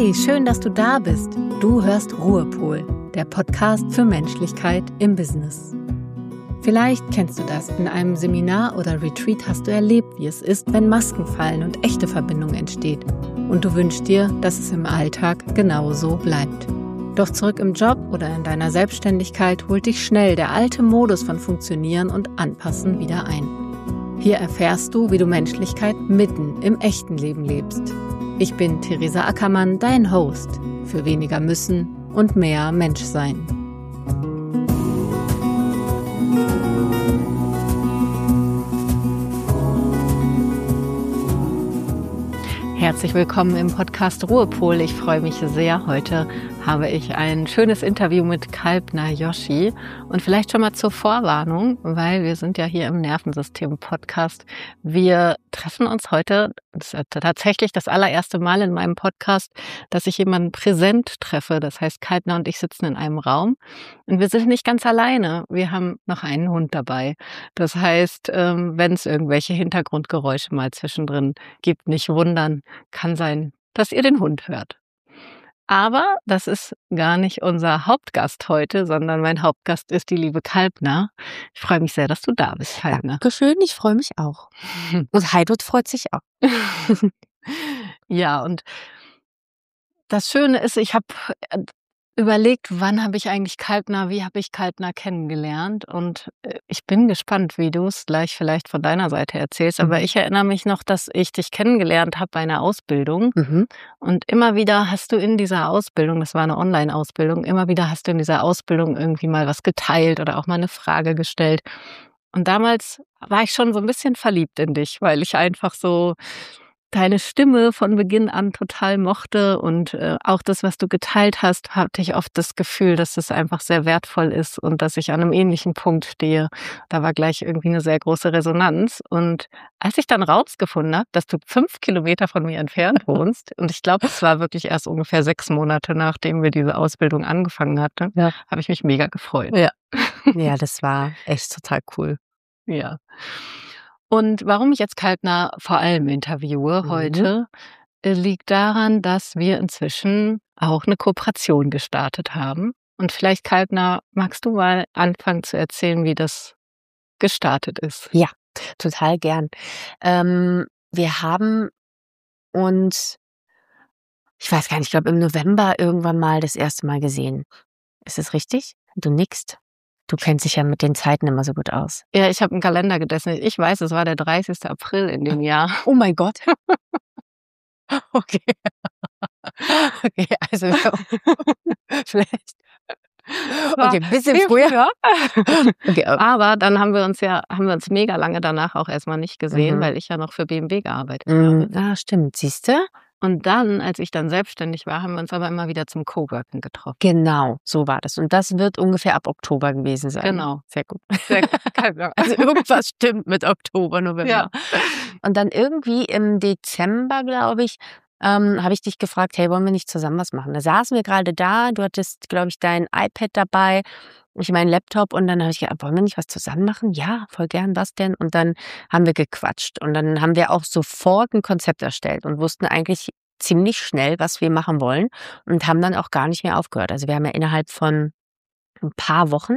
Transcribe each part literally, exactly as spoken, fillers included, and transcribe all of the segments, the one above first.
Hey, schön, dass du da bist. Du hörst Ruhepol, der Podcast für Menschlichkeit im Business. Vielleicht kennst du das. In einem Seminar oder Retreat hast du erlebt, wie es ist, wenn Masken fallen und echte Verbindung entsteht. Und du wünschst dir, dass es im Alltag genauso bleibt. Doch zurück im Job oder in deiner Selbstständigkeit holt dich schnell der alte Modus von Funktionieren und Anpassen wieder ein. Hier erfährst du, wie du Menschlichkeit mitten im echten Leben lebst. Ich bin Theresa Ackermann, dein Host für weniger müssen und mehr Menschsein. Herzlich willkommen im Podcast Ruhepol. Ich freue mich sehr. Heute habe ich ein schönes Interview mit Kalpna Joshi. Und vielleicht schon mal zur Vorwarnung, weil wir sind ja hier im Nervensystem-Podcast. Wir treffen uns heute, das ist tatsächlich das allererste Mal in meinem Podcast, dass ich jemanden präsent treffe. Das heißt, Kalpna und ich sitzen in einem Raum und wir sind nicht ganz alleine. Wir haben noch einen Hund dabei. Das heißt, wenn es irgendwelche Hintergrundgeräusche mal zwischendrin gibt, nicht wundern. Kann sein, dass ihr den Hund hört. Aber das ist gar nicht unser Hauptgast heute, sondern mein Hauptgast ist die liebe Kalpna. Ich freue mich sehr, dass du da bist, Kalpna. Dankeschön, ich freue mich auch. Und Heidot freut sich auch. Ja, und das Schöne ist, ich habe überlegt, wann habe ich eigentlich Kalpna, wie habe ich Kalpna kennengelernt, und ich bin gespannt, wie du es gleich vielleicht von deiner Seite erzählst, aber mhm. ich erinnere mich noch, dass ich dich kennengelernt habe bei einer Ausbildung mhm. und immer wieder hast du in dieser Ausbildung, das war eine Online-Ausbildung, immer wieder hast du in dieser Ausbildung irgendwie mal was geteilt oder auch mal eine Frage gestellt, und damals war ich schon so ein bisschen verliebt in dich, weil ich einfach so deine Stimme von Beginn an total mochte, und äh, auch das, was du geteilt hast, hatte ich oft das Gefühl, dass es einfach sehr wertvoll ist und dass ich an einem ähnlichen Punkt stehe. Da war gleich irgendwie eine sehr große Resonanz, und als ich dann rausgefunden habe, dass du fünf Kilometer von mir entfernt wohnst, und ich glaube, es war wirklich erst ungefähr sechs Monate, nachdem wir diese Ausbildung angefangen hatten, ja. habe ich mich mega gefreut. Ja. Ja, das war echt total cool. Ja. Und warum ich jetzt Kalpna vor allem interviewe mhm. heute, liegt daran, dass wir inzwischen auch eine Kooperation gestartet haben. Und vielleicht, Kalpna, magst du mal anfangen zu erzählen, wie das gestartet ist? Ja, total gern. Ähm, wir haben uns, ich weiß gar nicht, ich glaube im November irgendwann mal das erste Mal gesehen. Ist es richtig? Du nickst. Du kennst dich ja mit den Zeiten immer so gut aus. Ja, ich habe einen Kalender getestet. Ich weiß, es war der dreißigste April in dem Jahr. Oh mein Gott. Okay. Okay, also vielleicht. Okay, ein bisschen früher. Okay, aber dann haben wir uns ja, haben wir uns mega lange danach auch erstmal nicht gesehen, mhm. weil ich ja noch für B M W gearbeitet mhm. habe. Ah, stimmt. Siehst du? Und dann, als ich dann selbstständig war, haben wir uns aber immer wieder zum Coworking getroffen. Genau, so war das. Und das wird ungefähr ab Oktober gewesen sein. Genau. Sehr gut. Sehr gut. Also irgendwas stimmt mit Oktober, November. Ja. Und dann irgendwie im Dezember, glaube ich, ähm, habe ich dich gefragt, hey, wollen wir nicht zusammen was machen? Da saßen wir gerade da, du hattest, glaube ich, dein iPad dabei, ich meinen Laptop, und dann habe ich gedacht, wollen wir nicht was zusammen machen? Ja, voll gern, was denn? Und dann haben wir gequatscht, und dann haben wir auch sofort ein Konzept erstellt und wussten eigentlich ziemlich schnell, was wir machen wollen, und haben dann auch gar nicht mehr aufgehört. Also wir haben ja innerhalb von ein paar Wochen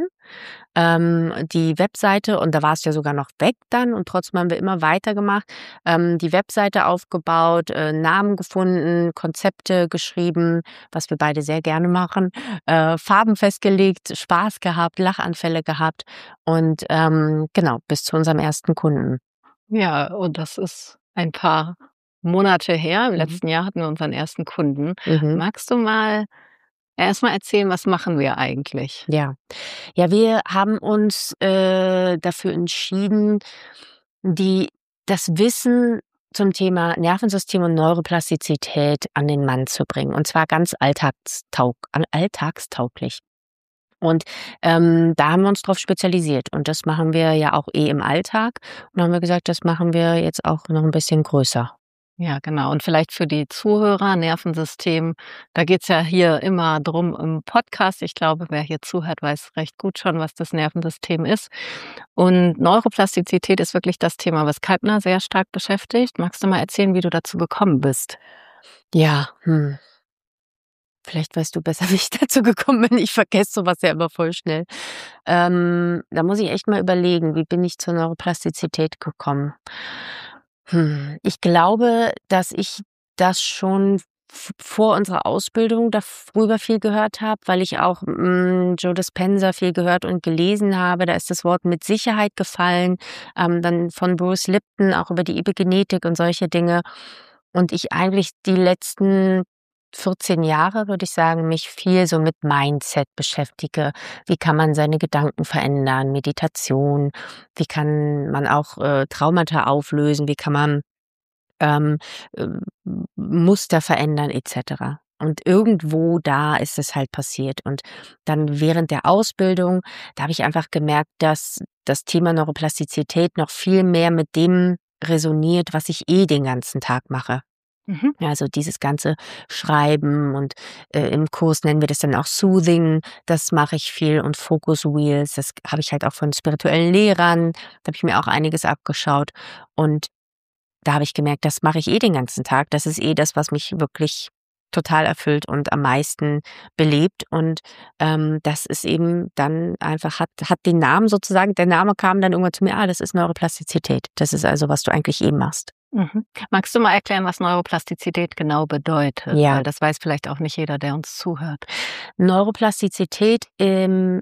ähm, die Webseite, und da war es ja sogar noch weg dann, und trotzdem haben wir immer weitergemacht, ähm, die Webseite aufgebaut, äh, Namen gefunden, Konzepte geschrieben, was wir beide sehr gerne machen, äh, Farben festgelegt, Spaß gehabt, Lachanfälle gehabt, und ähm, genau, bis zu unserem ersten Kunden. Ja, und das ist ein paar Monate her. Im mhm. letzten Jahr hatten wir unseren ersten Kunden. Mhm. Magst du mal erstmal erzählen, was machen wir eigentlich? Ja, ja, wir haben uns äh, dafür entschieden, die das Wissen zum Thema Nervensystem und Neuroplastizität an den Mann zu bringen. Und zwar ganz alltagstaug, alltagstauglich. Und ähm, da haben wir uns drauf spezialisiert. Und das machen wir ja auch eh im Alltag. Und dann haben wir gesagt, das machen wir jetzt auch noch ein bisschen größer. Ja, genau. Und vielleicht für die Zuhörer, Nervensystem, da geht's ja hier immer drum im Podcast. Ich glaube, wer hier zuhört, weiß recht gut schon, was das Nervensystem ist. Und Neuroplastizität ist wirklich das Thema, was Kalpna sehr stark beschäftigt. Magst du mal erzählen, wie du dazu gekommen bist? Ja, hm. Vielleicht weißt du besser, wie ich dazu gekommen bin. Ich vergesse sowas ja immer voll schnell. Ähm, da muss ich echt mal überlegen, wie bin ich zur Neuroplastizität gekommen? Hm, ich glaube, dass ich das schon v vor unserer Ausbildung darüber viel gehört habe, weil ich auch, hm, Joe Dispenza viel gehört und gelesen habe. Da ist das Wort mit Sicherheit gefallen, ähm, dann von Bruce Lipton auch über die Epigenetik und solche Dinge. Und ich eigentlich die letzten vierzehn Jahre, würde ich sagen, mich viel so mit Mindset beschäftige. Wie kann man seine Gedanken verändern? Meditation. Wie kann man auch äh, Traumata auflösen? Wie kann man ähm, äh, Muster verändern et cetera. Und irgendwo da ist es halt passiert. Und dann während der Ausbildung, da habe ich einfach gemerkt, dass das Thema Neuroplastizität noch viel mehr mit dem resoniert, was ich eh den ganzen Tag mache. Mhm. Also dieses ganze Schreiben und äh, im Kurs nennen wir das dann auch Soothing, das mache ich viel und Focus Wheels, das habe ich halt auch von spirituellen Lehrern, da habe ich mir auch einiges abgeschaut und da habe ich gemerkt, das mache ich eh den ganzen Tag, das ist eh das, was mich wirklich total erfüllt und am meisten belebt und ähm, das ist eben dann einfach, hat, hat den Namen sozusagen, der Name kam dann irgendwann zu mir, ah, das ist Neuroplastizität, das ist also, was du eigentlich eh machst. Mhm. Magst du mal erklären, was Neuroplastizität genau bedeutet? Ja. Weil das weiß vielleicht auch nicht jeder, der uns zuhört. Neuroplastizität ähm,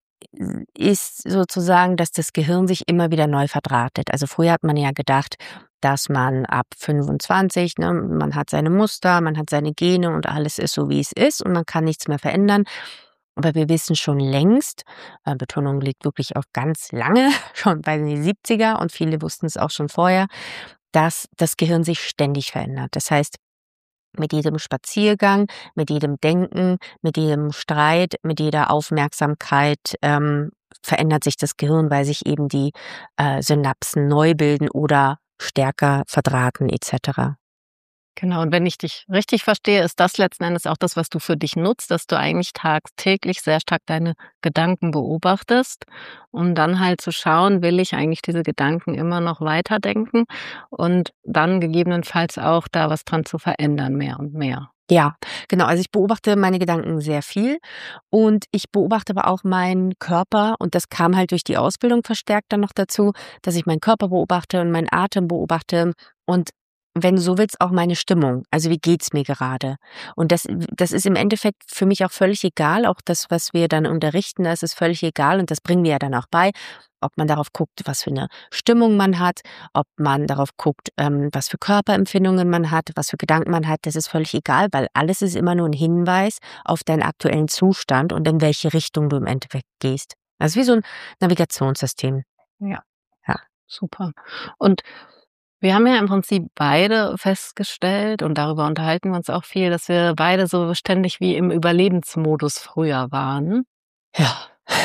ist sozusagen, dass das Gehirn sich immer wieder neu verdrahtet. Also früher hat man ja gedacht, dass man ab fünfundzwanzig, ne, man hat seine Muster, man hat seine Gene und alles ist so, wie es ist und man kann nichts mehr verändern. Aber wir wissen schon längst, äh, Betonung liegt wirklich auf ganz lange, schon bei den siebziger und viele wussten es auch schon vorher, dass das Gehirn sich ständig verändert. Das heißt, mit jedem Spaziergang, mit jedem Denken, mit jedem Streit, mit jeder Aufmerksamkeit ähm, verändert sich das Gehirn, weil sich eben die äh, Synapsen neu bilden oder stärker verdrahten et cetera. Genau, und wenn ich dich richtig verstehe, ist das letzten Endes auch das, was du für dich nutzt, dass du eigentlich tagtäglich sehr stark deine Gedanken beobachtest, um dann halt zu schauen, will ich eigentlich diese Gedanken immer noch weiterdenken und dann gegebenenfalls auch da was dran zu verändern, mehr und mehr. Ja, genau. Also ich beobachte meine Gedanken sehr viel und ich beobachte aber auch meinen Körper und das kam halt durch die Ausbildung verstärkt dann noch dazu, dass ich meinen Körper beobachte und meinen Atem beobachte und wenn du so willst, auch meine Stimmung. Also wie geht's mir gerade? Und das, das ist im Endeffekt für mich auch völlig egal. Auch das, was wir dann unterrichten, das ist völlig egal und das bringen wir ja dann auch bei. Ob man darauf guckt, was für eine Stimmung man hat, ob man darauf guckt, ähm, was für Körperempfindungen man hat, was für Gedanken man hat, das ist völlig egal, weil alles ist immer nur ein Hinweis auf deinen aktuellen Zustand und in welche Richtung du im Endeffekt gehst. Also wie so ein Navigationssystem. Ja. Ja. Super. Und wir haben ja im Prinzip beide festgestellt und darüber unterhalten wir uns auch viel, dass wir beide so ständig wie im Überlebensmodus früher waren. Ja.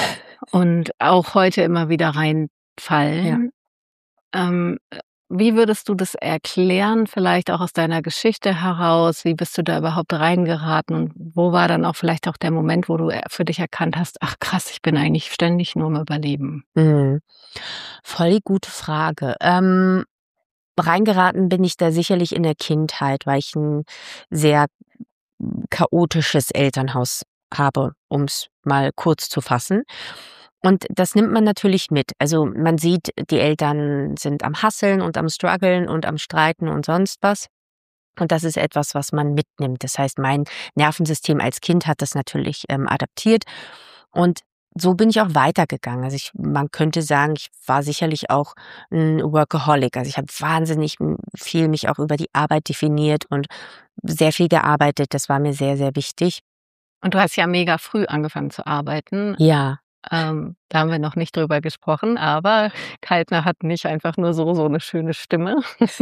Und auch heute immer wieder reinfallen. Ja. Ähm, wie würdest du das erklären, vielleicht auch aus deiner Geschichte heraus? Wie bist du da überhaupt reingeraten? Und wo war dann auch vielleicht auch der Moment, wo du für dich erkannt hast, ach krass, ich bin eigentlich ständig nur im Überleben? Mhm. Voll die gute Frage. Ähm, reingeraten bin ich da sicherlich in der Kindheit, weil ich ein sehr chaotisches Elternhaus habe, um es mal kurz zu fassen. Und das nimmt man natürlich mit. Also man sieht, die Eltern sind am Hasseln und am Struggeln und am Streiten und sonst was. Und das ist etwas, was man mitnimmt. Das heißt, mein Nervensystem als Kind hat das natürlich ähm, adaptiert. Und so bin ich auch weitergegangen. Also ich, man könnte sagen, ich war sicherlich auch ein Workaholic. Also ich habe wahnsinnig viel mich auch über die Arbeit definiert und sehr viel gearbeitet. Das war mir sehr, sehr wichtig. Und du hast ja mega früh angefangen zu arbeiten. Ja. Ähm, da haben wir noch nicht drüber gesprochen, aber Kaltner hat nicht einfach nur so so eine schöne Stimme.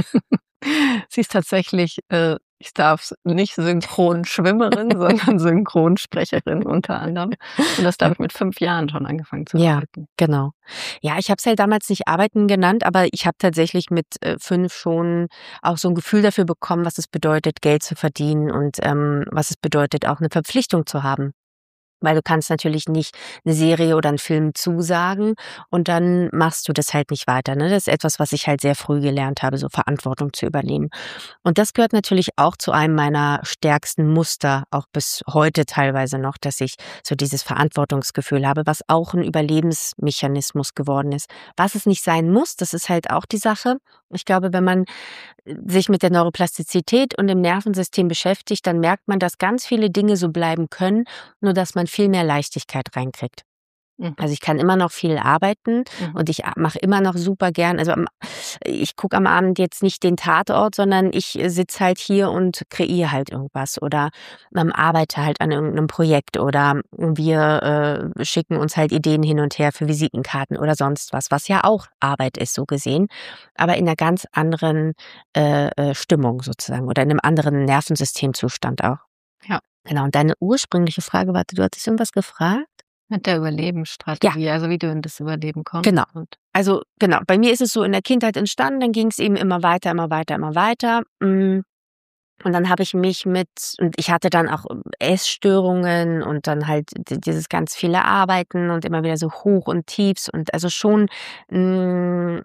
Sie ist tatsächlich, äh, ich darf nicht Synchronschwimmerin, sondern Synchronsprecherin unter anderem. Und das da habe ich mit fünf Jahren schon angefangen zu Ja, arbeiten. genau. Ja, ich habe es halt damals nicht arbeiten genannt, aber ich habe tatsächlich mit äh, fünf schon auch so ein Gefühl dafür bekommen, was es bedeutet, Geld zu verdienen und ähm, was es bedeutet, auch eine Verpflichtung zu haben. Weil du kannst natürlich nicht eine Serie oder einen Film zusagen und dann machst du das halt nicht weiter, ne? Das ist etwas, was ich halt sehr früh gelernt habe, so Verantwortung zu übernehmen. Und das gehört natürlich auch zu einem meiner stärksten Muster, auch bis heute teilweise noch, dass ich so dieses Verantwortungsgefühl habe, was auch ein Überlebensmechanismus geworden ist. Was es nicht sein muss, das ist halt auch die Sache. Ich glaube, wenn man sich mit der Neuroplastizität und dem Nervensystem beschäftigt, dann merkt man, dass ganz viele Dinge so bleiben können, nur dass man viel mehr Leichtigkeit reinkriegt. Mhm. Also ich kann immer noch viel arbeiten Mhm. und ich mache immer noch super gern. Also am, ich gucke am Abend jetzt nicht den Tatort, sondern ich sitze halt hier und kreiere halt irgendwas oder ähm, arbeite halt an irgendeinem Projekt oder wir äh, schicken uns halt Ideen hin und her für Visitenkarten oder sonst was, was ja auch Arbeit ist, so gesehen, aber in einer ganz anderen äh, äh, Stimmung sozusagen oder in einem anderen Nervensystemzustand auch. Ja. Genau, und deine ursprüngliche Frage, warte, du hattest irgendwas gefragt? Mit der Ja, Überlebensstrategie, also wie du in das Überleben kommst genau. und Also genau, bei mir ist es so in der Kindheit entstanden, dann ging es eben immer weiter, immer weiter, immer weiter. Mm, Und dann habe ich mich mit, und ich hatte dann auch ähm, Essstörungen und dann halt d- dieses ganz viele Arbeiten und immer wieder so Hoch und Tiefs und also schon, mm,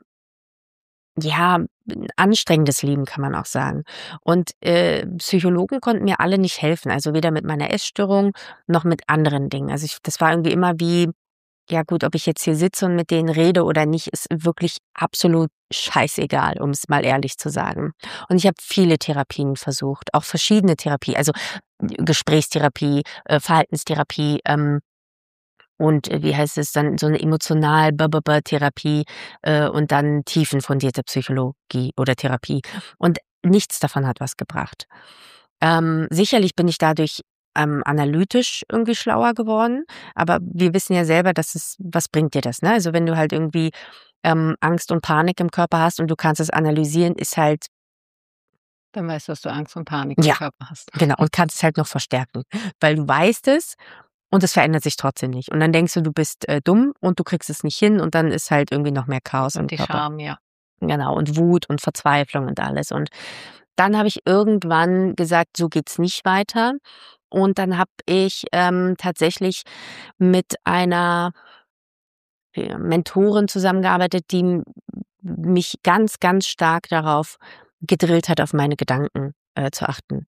ja, ein anstrengendes Leben, kann man auch sagen. Und äh, Psychologen konnten mir alle nicht helfen, also weder mit meiner Essstörung noch mit anderen Dingen. Also ich, das war irgendwie immer wie, ja gut, ob ich jetzt hier sitze und mit denen rede oder nicht, ist wirklich absolut scheißegal, um es mal ehrlich zu sagen. Und ich habe viele Therapien versucht, auch verschiedene Therapie, also Gesprächstherapie, äh, Verhaltenstherapie, ähm, und äh, wie heißt es dann, so eine emotional Therapie äh, und dann tiefenfundierte Psychologie oder Therapie. Und nichts davon hat was gebracht. Ähm, sicherlich bin ich dadurch ähm, analytisch irgendwie schlauer geworden, aber wir wissen ja selber, dass es, was bringt dir das, ne? Also wenn du halt irgendwie ähm, Angst und Panik im Körper hast und du kannst es analysieren, ist halt, dann weißt du, dass du Angst und Panik im ja, Körper hast. genau, und kannst es halt noch verstärken, weil du weißt es und es verändert sich trotzdem nicht. Und dann denkst du, du bist äh, dumm und du kriegst es nicht hin und dann ist halt irgendwie noch mehr Chaos im Und die Körper. Scham, ja. Genau, und Wut und Verzweiflung und alles. Und dann habe ich irgendwann gesagt, so geht's nicht weiter. Und dann habe ich ähm, tatsächlich mit einer äh, Mentorin zusammengearbeitet, die m- mich ganz, ganz stark darauf gedrillt hat, auf meine Gedanken äh, zu achten.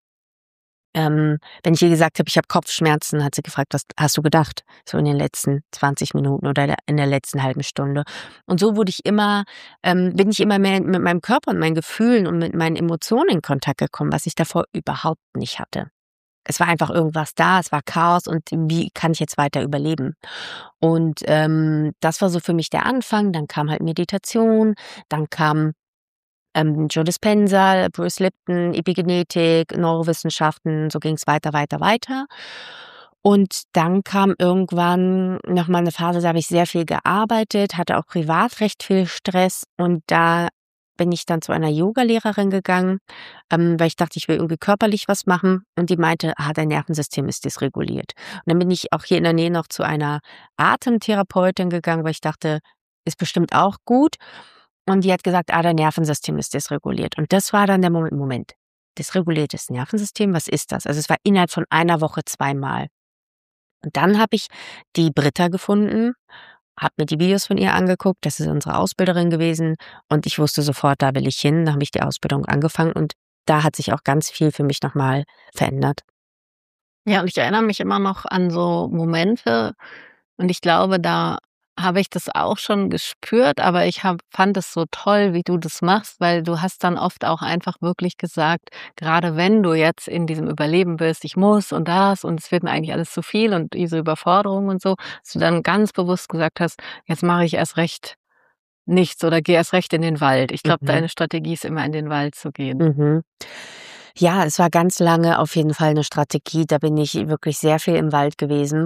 Ähm, wenn ich ihr gesagt habe, ich habe Kopfschmerzen, hat sie gefragt, was hast du gedacht? So in den letzten zwanzig Minuten oder der- in der letzten halben Stunde. Und so wurde ich immer, ähm, bin ich immer mehr mit meinem Körper und meinen Gefühlen und mit meinen Emotionen in Kontakt gekommen, was ich davor überhaupt nicht hatte. Es war einfach irgendwas da, es war Chaos und wie kann ich jetzt weiter überleben? Und ähm, das war so für mich der Anfang. Dann kam halt Meditation, dann kam ähm, Joe Dispenza, Bruce Lipton, Epigenetik, Neurowissenschaften, so ging es weiter, weiter, weiter. Und dann kam irgendwann noch mal 'ne Phase, da habe ich sehr viel gearbeitet, hatte auch privat recht viel Stress und da bin ich dann zu einer Yogalehrerin gegangen, ähm, weil ich dachte, ich will irgendwie körperlich was machen und die meinte: „Ah, dein Nervensystem ist dysreguliert.“ Und dann bin ich auch hier in der Nähe noch zu einer Atemtherapeutin gegangen, weil ich dachte, ist bestimmt auch gut. Und die hat gesagt: „Ah, dein Nervensystem ist dysreguliert.“ Und das war dann der Moment: „Moment, dysreguliertes Nervensystem, was ist das?“ Also, es war innerhalb von einer Woche zweimal. Und dann habe ich die Britta gefunden, habe mir die Videos von ihr angeguckt, das ist unsere Ausbilderin gewesen und ich wusste sofort, da will ich hin. Da habe ich die Ausbildung angefangen und da hat sich auch ganz viel für mich noch mal verändert. Ja, und ich erinnere mich immer noch an so Momente und ich glaube, da habe ich das auch schon gespürt, aber ich habe fand es so toll, wie du das machst, weil du hast dann oft auch einfach wirklich gesagt, gerade wenn du jetzt in diesem Überleben bist: „Ich muss und das und es wird mir eigentlich alles zu viel“ und diese Überforderung und so, dass du dann ganz bewusst gesagt hast: „Jetzt mache ich erst recht nichts oder gehe erst recht in den Wald.“ Ich glaube, Mhm. deine Strategie ist immer, in den Wald zu gehen. Mhm. Ja, es war ganz lange auf jeden Fall eine Strategie. Da bin ich wirklich sehr viel im Wald gewesen.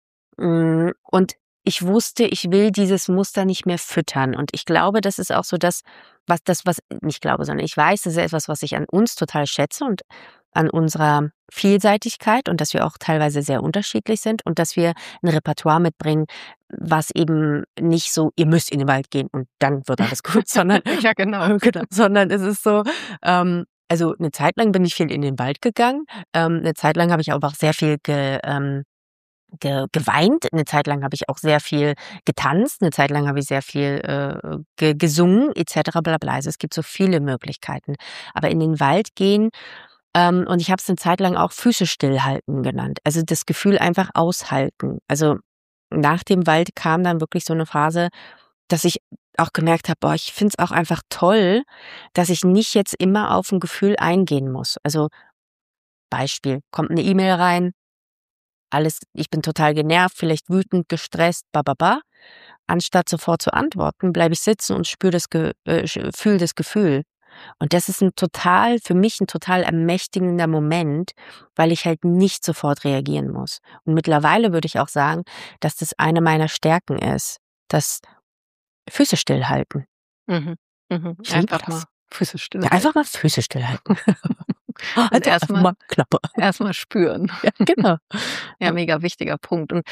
Hm, und ich wusste, ich will dieses Muster nicht mehr füttern. Und ich glaube, das ist auch so das, was das was nicht glaube, sondern ich weiß, das ist etwas, was ich an uns total schätze und an unserer Vielseitigkeit und dass wir auch teilweise sehr unterschiedlich sind und dass wir ein Repertoire mitbringen, was eben nicht so: „Ihr müsst in den Wald gehen und dann wird alles gut“, sondern Ja, genau. genau, sondern es ist so, ähm also, eine Zeit lang bin ich viel in den Wald gegangen. Ähm, 'ne Zeit lang habe ich aber auch sehr viel ge ähm ge geweint. Eine Zeit lang habe ich auch sehr viel getanzt. Eine Zeit lang habe ich sehr viel äh, ge gesungen et cetera bla bla. Also es gibt so viele Möglichkeiten. Aber in den Wald gehen, ähm, und ich habe es eine Zeit lang auch Füße stillhalten genannt. Also das Gefühl einfach aushalten. Also nach dem Wald kam dann wirklich so eine Phase, dass ich auch gemerkt habe, boah, ich finde es auch einfach toll, dass ich nicht jetzt immer auf ein Gefühl eingehen muss. Also Beispiel, kommt eine E-Mail rein, alles, ich bin total genervt, vielleicht wütend, gestresst, bababa. Anstatt sofort zu antworten, bleibe ich sitzen und spüre das, Ge äh, fühle das Gefühl. Und das ist ein total, für mich ein total ermächtigender Moment, weil ich halt nicht sofort reagieren muss. Und mittlerweile würde ich auch sagen, dass das eine meiner Stärken ist, das Füße stillhalten. Mhm. Mhm. Ich liebe Einfach das. mal Füße Ja, stillhalten. einfach mal Füße stillhalten. Und Also erst einfach mal mal Klappe. erst mal spüren. Ja, genau. Ja, mega wichtiger Punkt. Und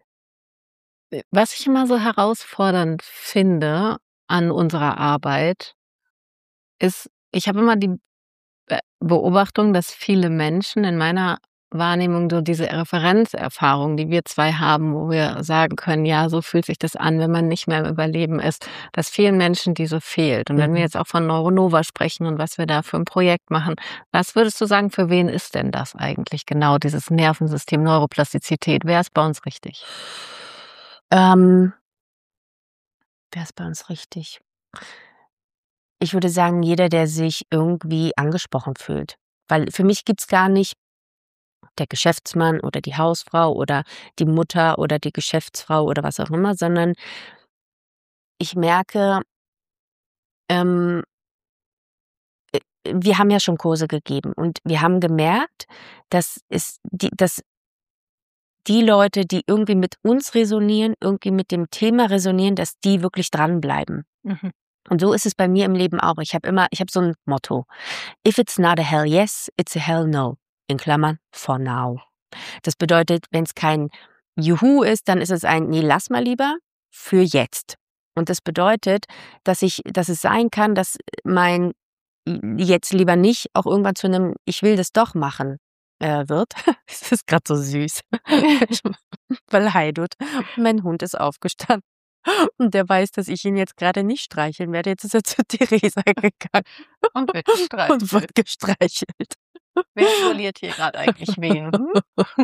äh, was ich immer so herausfordernd finde an unserer Arbeit, ist, ich habe immer die Be Beobachtung, dass viele Menschen in meiner Wahrnehmung so diese Referenzerfahrung, die wir zwei haben, wo wir sagen können: „Ja, so fühlt sich das an, wenn man nicht mehr im Überleben ist“, dass vielen Menschen diese fehlt. Und wenn wir Mhm. jetzt auch von Neuronova sprechen und was wir da für 'n Projekt machen, was würdest du sagen, für wen ist denn das eigentlich genau, dieses Nervensystem, Neuroplastizität? Wer ist bei uns richtig? Ähm, wer ist bei uns richtig? Ich würde sagen, jeder, der sich irgendwie angesprochen fühlt. Weil für mich gibt's gar nicht der Geschäftsmann oder die Hausfrau oder die Mutter oder die Geschäftsfrau oder was auch immer, sondern ich merke, ähm, äh, wir haben ja schon Kurse gegeben und wir haben gemerkt, dass es die dass die Leute, die irgendwie mit uns resonieren, irgendwie mit dem Thema resonieren, dass die wirklich dranbleiben. Mhm. Und so ist es bei mir im Leben auch. Ich habe immer ich habe so ein Motto: „If it's not a hell yes, it's a hell no." In Klammern, for now. Das bedeutet, wenn es kein Juhu ist, dann ist es ein „Ne, lass mal lieber" für jetzt. Und das bedeutet, dass ich dass es sein kann, dass mein „jetzt lieber nicht" auch irgendwann zu einem „ich will das doch machen" äh, wird. Es ist grad so süß. Weil Haidut, mein Hund, ist aufgestanden und der weiß, dass ich ihn jetzt gerade nicht streicheln werde. Jetzt ist er zu Theresa gegangen Und wird und wird gestreichelt. gestreichelt. Wer isoliert hier grad eigentlich wen? Hm?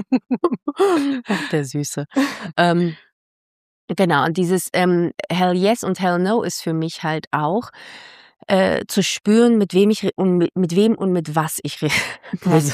Ach, der Süße. Ähm, genau, und dieses, ähm, Hell yes und Hell no ist für mich halt auch, äh, zu spüren, mit wem ich re und mit mit wem und mit was ich re res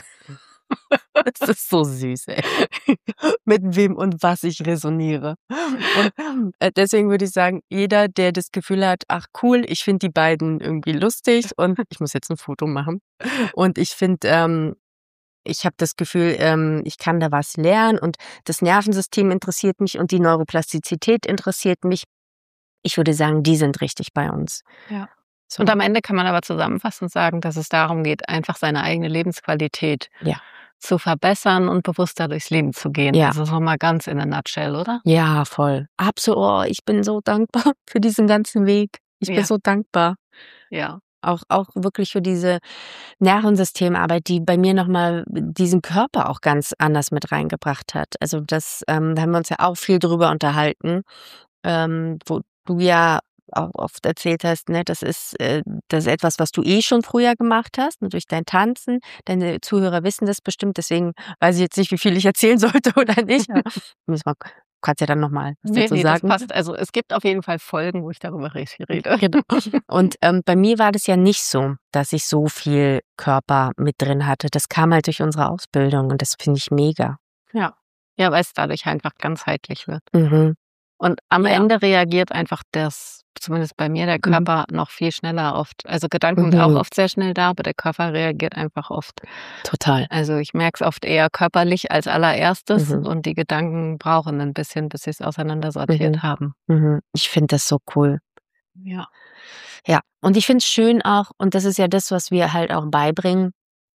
das ist so süß, ey. Mit wem und was ich resoniere. Und, äh, deswegen würde ich sagen, jeder, der das Gefühl hat: „Ach cool, ich finde die beiden irgendwie lustig und ich muss jetzt ein Foto machen." Und ich finde, ähm ich habe das Gefühl, ähm, ich kann da was lernen und das Nervensystem interessiert mich und die Neuroplastizität interessiert mich. Ich würde sagen, die sind richtig bei uns. Ja. So. Und am Ende kann man aber zusammenfassend sagen, dass es darum geht, einfach seine eigene Lebensqualität Ja. zu verbessern und bewusster durchs Leben zu gehen. Ja. Also so mal ganz in a nutshell, oder? Ja, voll. Absolut. Oh, ich bin so dankbar für diesen ganzen Weg. Ich bin Ja. so dankbar. Ja. Auch auch wirklich für diese Nervensystemarbeit, die bei mir noch mal diesen Körper auch ganz anders mit reingebracht hat. Also das, ähm da haben wir uns ja auch viel drüber unterhalten, ähm, wo du ja auch oft erzählt hast, ne, das ist äh, das ist etwas, was du eh schon früher gemacht hast, ne, durch dein Tanzen. Deine Zuhörer wissen das bestimmt, deswegen weiß ich jetzt nicht, wie viel ich erzählen sollte oder nicht. Müssen wir kannst ja dann noch mal was Ne, dazu ne, das sagen. passt. Also, es gibt auf jeden Fall Folgen, wo ich darüber re rede. Genau. Und, ähm, bei mir war das ja nicht so, dass ich so viel Körper mit drin hatte. Das kam halt durch unsere Ausbildung und das finde ich mega. Ja. Ja, weil es dadurch einfach ganzheitlich wird. Mhm. Und am Ja. Ende reagiert einfach das zumindest bei mir der Mhm. Körper noch viel schneller oft. Also, Gedanken sind auch Mhm. oft sehr schnell da, aber der Körper reagiert einfach oft. Total. Also, ich merke es oft eher körperlich als Allererstes Mhm. und die Gedanken brauchen 'n bisschen, bis sie's auseinandersortiert Mhm. haben. Mhm. Ich finde das so cool. Ja. Ja, und ich finde es schön auch, und das ist ja das, was wir halt auch beibringen,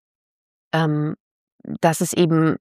ähm, dass es eben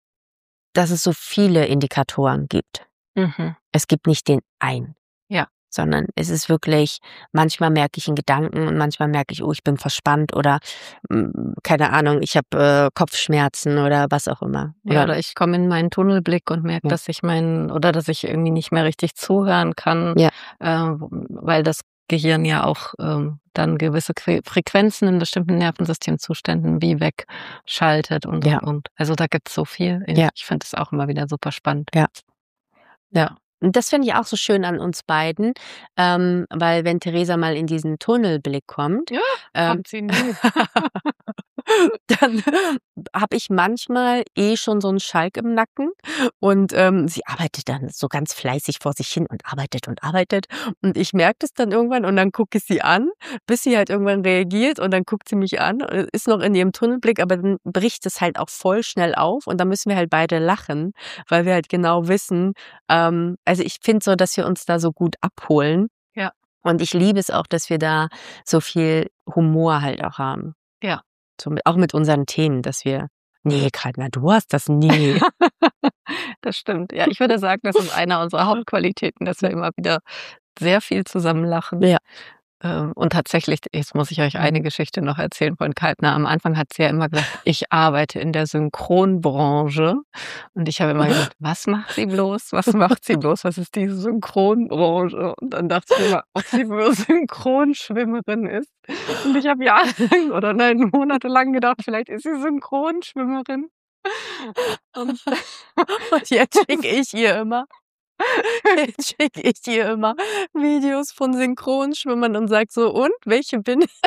dass es so viele Indikatoren gibt. Mhm. Es gibt nicht den einen. Ja. sondern es ist wirklich, manchmal merke ich einen Gedanken und manchmal merke ich, oh, ich bin verspannt oder mh, keine Ahnung, ich habe äh, Kopfschmerzen oder was auch immer. Ja, Oder, oder ich komme in meinen Tunnelblick und merke, Ja. dass ich meinen oder dass ich irgendwie nicht mehr richtig zuhören kann, Ja. äh, weil das Gehirn ja auch ähm, dann gewisse Que- Frequenzen in bestimmten Nervensystemzuständen wie wegschaltet und Ja. und und. Also da gibt's so viel. Ich, Ja. ich finde es auch immer wieder super spannend. Ja. Ja. Und das finde ich auch so schön an uns beiden, ähm, weil wenn Theresa mal in diesen Tunnelblick kommt, Ja, ähm, kommt sie nie. dann habe ich manchmal eh schon so einen Schalk im Nacken und ähm, sie arbeitet dann so ganz fleißig vor sich hin und arbeitet und arbeitet und ich merke das dann irgendwann und dann gucke ich sie an, bis sie halt irgendwann reagiert und dann guckt sie mich an, und ist noch in ihrem Tunnelblick, aber dann bricht es halt auch voll schnell auf und dann müssen wir halt beide lachen, weil wir halt genau wissen, ähm, also ich finde so, dass wir uns da so gut abholen. Ja. Und ich liebe es auch, dass wir da so viel Humor halt auch haben. Ja. So, auch mit unseren Themen, dass wir, nee, Kaltner, du hast das nie. Das stimmt. Ja, ich würde sagen, das ist einer unserer Hauptqualitäten, dass wir immer wieder sehr viel zusammen lachen. Ja. Ähm, Und tatsächlich, jetzt muss ich euch Mhm. eine Geschichte noch erzählen von Kaltner. Am Anfang hat sie ja immer gesagt, ich arbeite in der Synchronbranche. Und ich habe immer gedacht, was macht sie bloß? Was macht sie bloß? Was ist diese Synchronbranche? Und dann dachte ich immer, ob sie wohl Synchronschwimmerin ist. Und ich habe jahrelang oder nein, monatelang gedacht, vielleicht ist sie Synchronschwimmerin. Und Und jetzt schicke ich ihr immer, jetzt schicke ich ihr immer Videos von Synchronschwimmern und sag so, und welche bin ich?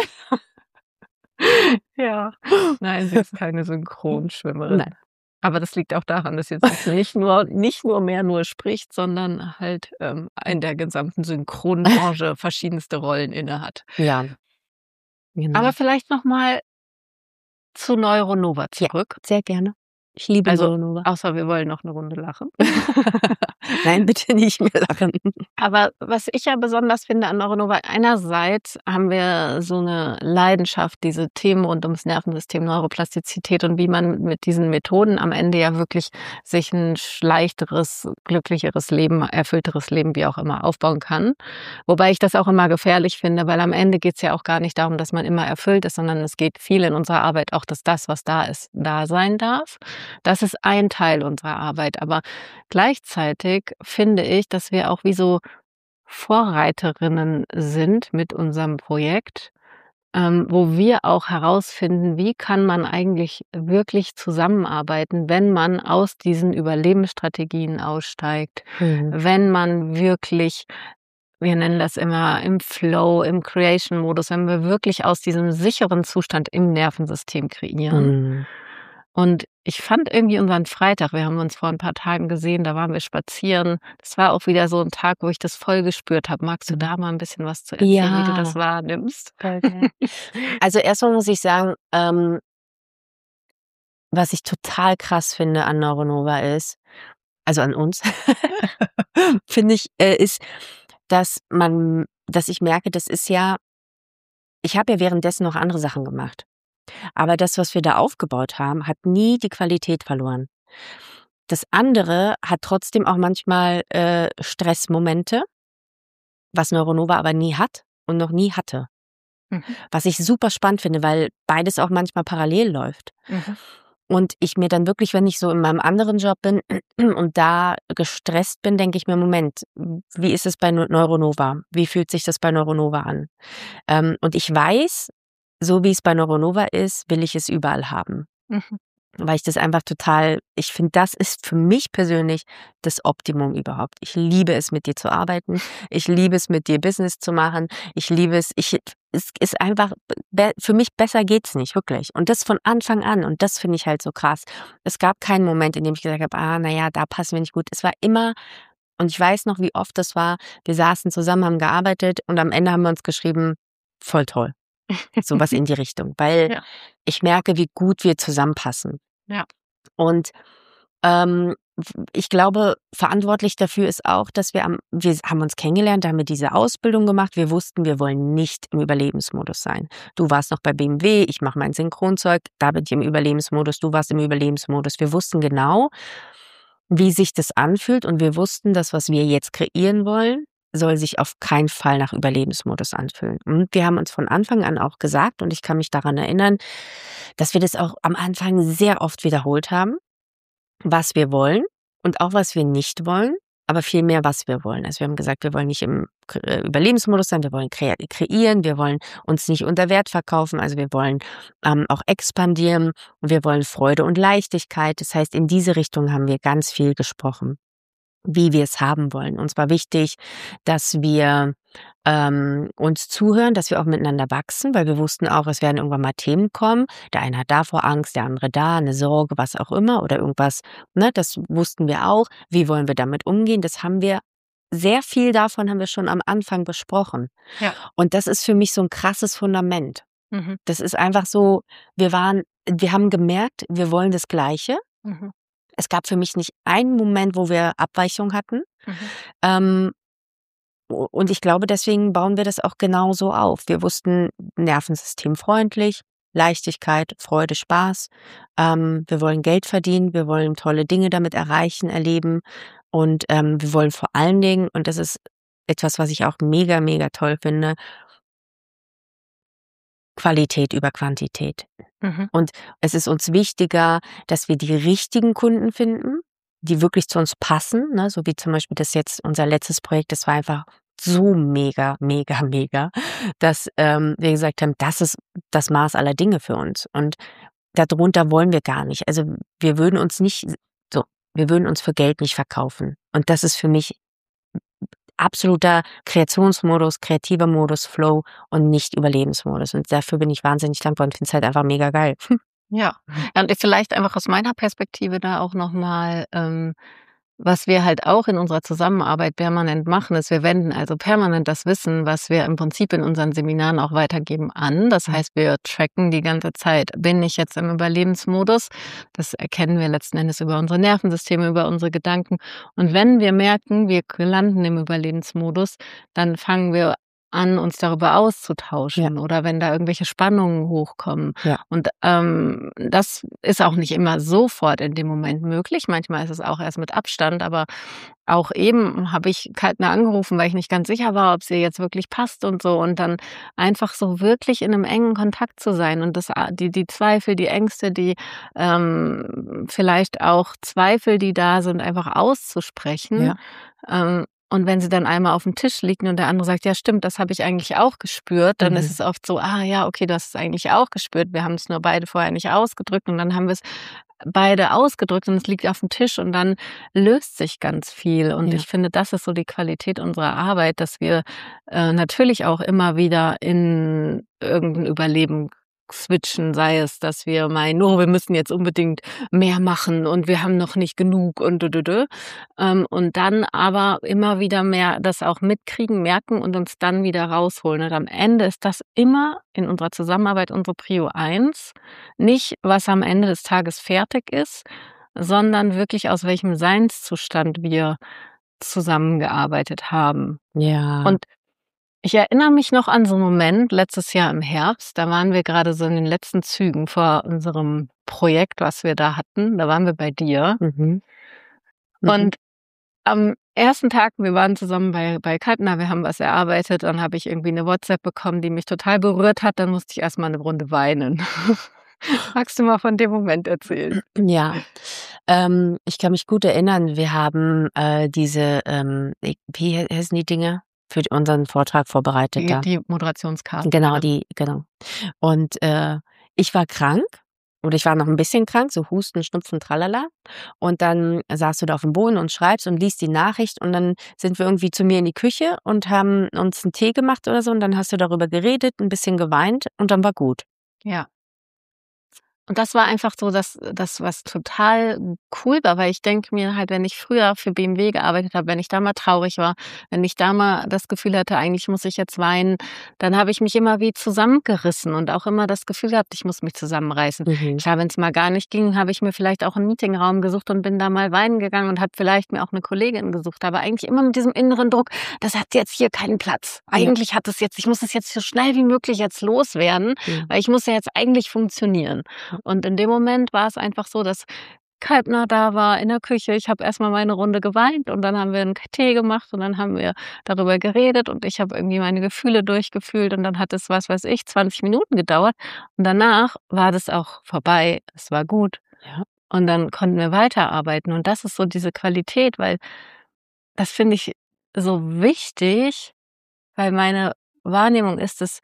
ja, nein, sie ist keine Synchronschwimmerin. Nein. Aber das liegt auch daran, dass sie jetzt nicht nur nicht nur mehr nur spricht, sondern halt ähm, in der gesamten Synchronbranche verschiedenste Rollen innehat. Ja. Genau. Aber vielleicht noch mal zu Neuronova Ja. zurück. Sehr gerne. Ich liebe Also, Neuronova. außer wir wollen noch eine Runde lachen. Nein, bitte nicht mehr lachen. Aber was ich ja besonders finde an Neuronova, einerseits haben wir so eine Leidenschaft, diese Themen rund ums Nervensystem, Neuroplastizität und wie man mit diesen Methoden am Ende ja wirklich sich ein leichteres, glücklicheres Leben, erfüllteres Leben, wie auch immer, aufbauen kann. Wobei ich das auch immer gefährlich finde, weil am Ende geht es ja auch gar nicht darum, dass man immer erfüllt ist, sondern es geht viel in unserer Arbeit auch, dass das, was da ist, da sein darf. Das ist ein Teil unserer Arbeit. Aber gleichzeitig finde ich, dass wir auch wie so Vorreiterinnen sind mit unserem Projekt, ähm, wo wir auch herausfinden, wie kann man eigentlich wirklich zusammenarbeiten, wenn man aus diesen Überlebensstrategien aussteigt, Mhm. wenn man wirklich, wir nennen das immer im Flow, im Creation-Modus, wenn wir wirklich aus diesem sicheren Zustand im Nervensystem kreieren. Mhm. Und ich fand irgendwie unseren Freitag, wir haben uns vor ein paar Tagen gesehen, da waren wir spazieren. Das war auch wieder so ein Tag, wo ich das voll gespürt habe. Magst du da mal ein bisschen was zu erzählen, wie du das Ja. wahrnimmst? Also erstmal muss ich sagen, ähm, was ich total krass finde an Neuronova ist, also an uns, finde ich, äh, ist, dass man, dass ich merke, das ist ja, ich habe ja währenddessen noch andere Sachen gemacht. Aber das, was wir da aufgebaut haben, hat nie die Qualität verloren. Das andere hat trotzdem auch manchmal äh, Stressmomente, was Neuronova aber nie hat und noch nie hatte. Mhm. Was ich super spannend finde, weil beides auch manchmal parallel läuft. Mhm. Und ich mir dann wirklich, wenn ich so in meinem anderen Job bin und da gestresst bin, denke ich mir, Moment, wie ist es bei Neu- Neuronova? Wie fühlt sich das bei Neuronova an? Ähm, und ich weiß, so wie es bei Neuronova ist, will ich es überall haben. Mhm. Weil ich das einfach total, ich finde, das ist für mich persönlich das Optimum überhaupt. Ich liebe es, mit dir zu arbeiten. Ich liebe es, mit dir Business zu machen. Ich liebe es, ich, es ist einfach, be- für mich besser geht's nicht, wirklich. Und das von Anfang an. Und das finde ich halt so krass. Es gab keinen Moment, in dem ich gesagt habe, ah, naja, da passen wir nicht gut. Es war immer, und ich weiß noch, wie oft das war, wir saßen zusammen, haben gearbeitet und am Ende haben wir uns geschrieben, voll toll. Sowas in die Richtung. Weil Ja. ich merke, wie gut wir zusammenpassen. Ja. Und ähm, ich glaube, verantwortlich dafür ist auch, dass wir am, wir haben uns kennengelernt, da haben wir diese Ausbildung gemacht. Wir wussten, wir wollen nicht im Überlebensmodus sein. Du warst noch bei B M W, ich mache mein Synchronzeug, da bin ich im Überlebensmodus, du warst im Überlebensmodus. Wir wussten genau, wie sich das anfühlt und wir wussten, dass was wir jetzt kreieren wollen, soll sich auf keinen Fall nach Überlebensmodus anfühlen. Und wir haben uns von Anfang an auch gesagt, und ich kann mich daran erinnern, dass wir das auch am Anfang sehr oft wiederholt haben, was wir wollen und auch was wir nicht wollen, aber vielmehr, was wir wollen. Also wir haben gesagt, wir wollen nicht im Überlebensmodus sein, wir wollen kre- kreieren, wir wollen uns nicht unter Wert verkaufen, also wir wollen ähm, auch expandieren, wir wollen Freude und Leichtigkeit. Das heißt, in diese Richtung haben wir ganz viel gesprochen, wie wir es haben wollen. Uns war wichtig, dass wir ähm, uns zuhören, dass wir auch miteinander wachsen, weil wir wussten auch, es werden irgendwann mal Themen kommen. Der eine hat davor Angst, der andere da, eine Sorge, was auch immer oder irgendwas. Ne, das wussten wir auch. Wie wollen wir damit umgehen? Das haben wir, sehr viel davon haben wir schon am Anfang besprochen. Ja. Und das ist für mich so ein krasses Fundament. Mhm. Das ist einfach so, wir waren, wir haben gemerkt, wir wollen das Gleiche. Mhm. Es gab für mich nicht einen Moment, wo wir Abweichung hatten. Mhm. Ähm, und ich glaube, deswegen bauen wir das auch genau so auf. Wir wussten, Nervensystem freundlich, Leichtigkeit, Freude, Spaß. Ähm, wir wollen Geld verdienen, wir wollen tolle Dinge damit erreichen, erleben. Und ähm, wir wollen vor allen Dingen, und das ist etwas, was ich auch mega, mega toll finde, Qualität über Quantität. Mhm. Und es ist uns wichtiger, dass wir die richtigen Kunden finden, die wirklich zu uns passen, ne? So wie zum Beispiel das jetzt unser letztes Projekt, das war einfach so mega, mega, mega, dass ähm, wir gesagt haben, das ist das Maß aller Dinge für uns. Und darunter wollen wir gar nicht. Also wir würden uns nicht so, wir würden uns für Geld nicht verkaufen. Und das ist für mich absoluter Kreationsmodus, kreativer Modus, Flow und nicht Überlebensmodus. Und dafür bin ich wahnsinnig dankbar und finde es halt einfach mega geil. Ja. Ja, und vielleicht einfach aus meiner Perspektive da auch nochmal, ähm, was wir halt auch in unserer Zusammenarbeit permanent machen, ist, wir wenden also permanent das Wissen, was wir im Prinzip in unseren Seminaren auch weitergeben, an. Das heißt, wir tracken die ganze Zeit, bin ich jetzt im Überlebensmodus? Das erkennen wir letzten Endes über unsere Nervensysteme, über unsere Gedanken. Und wenn wir merken, wir landen im Überlebensmodus, dann fangen wir an, uns darüber auszutauschen, Ja. oder wenn da irgendwelche Spannungen hochkommen. Ja. Und ähm, das ist auch nicht immer sofort in dem Moment möglich. Manchmal ist es auch erst mit Abstand, aber auch eben habe ich Kaltner angerufen, weil ich nicht ganz sicher war, ob sie jetzt wirklich passt und so. Und dann einfach so wirklich in einem engen Kontakt zu sein und das, die, die Zweifel, die Ängste, die ähm, vielleicht auch Zweifel, die da sind, einfach auszusprechen. Ja. Ähm, Und wenn sie dann einmal auf dem Tisch liegen und der andere sagt, ja stimmt, das habe ich eigentlich auch gespürt, dann Mhm. ist es oft so, ah ja, okay, du hast es eigentlich auch gespürt. Wir haben es nur beide vorher nicht ausgedrückt und dann haben wir es beide ausgedrückt und es liegt auf dem Tisch und dann löst sich ganz viel. Und Ja. ich finde, das ist so die Qualität unserer Arbeit, dass wir äh, natürlich auch immer wieder in irgendein Überleben switchen, sei es, dass wir meinen, oh, wir müssen jetzt unbedingt mehr machen und wir haben noch nicht genug und du, du, du. Ähm, und dann aber immer wieder mehr das auch mitkriegen, merken und uns dann wieder rausholen. Und am Ende ist das immer in unserer Zusammenarbeit unsere Prio eins. Nicht, was am Ende des Tages fertig ist, sondern wirklich aus welchem Seinszustand wir zusammengearbeitet haben. Ja. Und ich erinnere mich noch an so einen Moment letztes Jahr im Herbst, da waren wir gerade so in den letzten Zügen vor unserem Projekt, was wir da hatten. Da waren wir bei dir. Mhm. Mhm. Und am ersten Tag, wir waren zusammen bei, bei Kaltner, wir haben was erarbeitet, dann habe ich irgendwie eine WhatsApp bekommen, die mich total berührt hat, dann musste ich erstmal eine Runde weinen. Magst du mal von dem Moment erzählen? Ja, ähm, ich kann mich gut erinnern, wir haben äh, diese, ähm, wie he- heißen die Dinge, für unseren Vortrag vorbereitet Die, da. die Moderationskarten. Genau, ne? die, genau. Und äh, ich war krank oder ich war noch ein bisschen krank, so Husten, Schnupfen, tralala. Und dann saßt du da auf dem Boden und schreibst und liest die Nachricht und dann sind wir irgendwie zu mir in die Küche und haben uns einen Tee gemacht oder so und dann hast du darüber geredet, ein bisschen geweint und dann war gut. Ja. Und das war einfach so, dass das was total cool war, weil ich denke mir halt, wenn ich früher für B M W gearbeitet habe, wenn ich da mal traurig war, wenn ich da mal das Gefühl hatte, eigentlich muss ich jetzt weinen, dann habe ich mich immer wie zusammengerissen und auch immer das Gefühl gehabt, ich muss mich zusammenreißen. Mhm. Klar, wenn es mal gar nicht ging, habe ich mir vielleicht auch einen Meetingraum gesucht und bin da mal weinen gegangen und habe vielleicht mir auch eine Kollegin gesucht, aber eigentlich immer mit diesem inneren Druck, das hat jetzt hier keinen Platz. Eigentlich hat es jetzt, ich muss es jetzt so schnell wie möglich jetzt loswerden, Mhm. weil ich muss ja jetzt eigentlich funktionieren. Und in dem Moment war es einfach so, dass Kalbner da war in der Küche. Ich habe erst mal meine Runde geweint und dann haben wir 'n K Tee gemacht und dann haben wir darüber geredet und ich habe irgendwie meine Gefühle durchgefühlt und dann hat es, was weiß ich, zwanzig Minuten gedauert und danach war das auch vorbei. Es war gut. Ja. Und dann konnten wir weiterarbeiten und das ist so diese Qualität, weil das finde ich so wichtig, weil meine Wahrnehmung ist es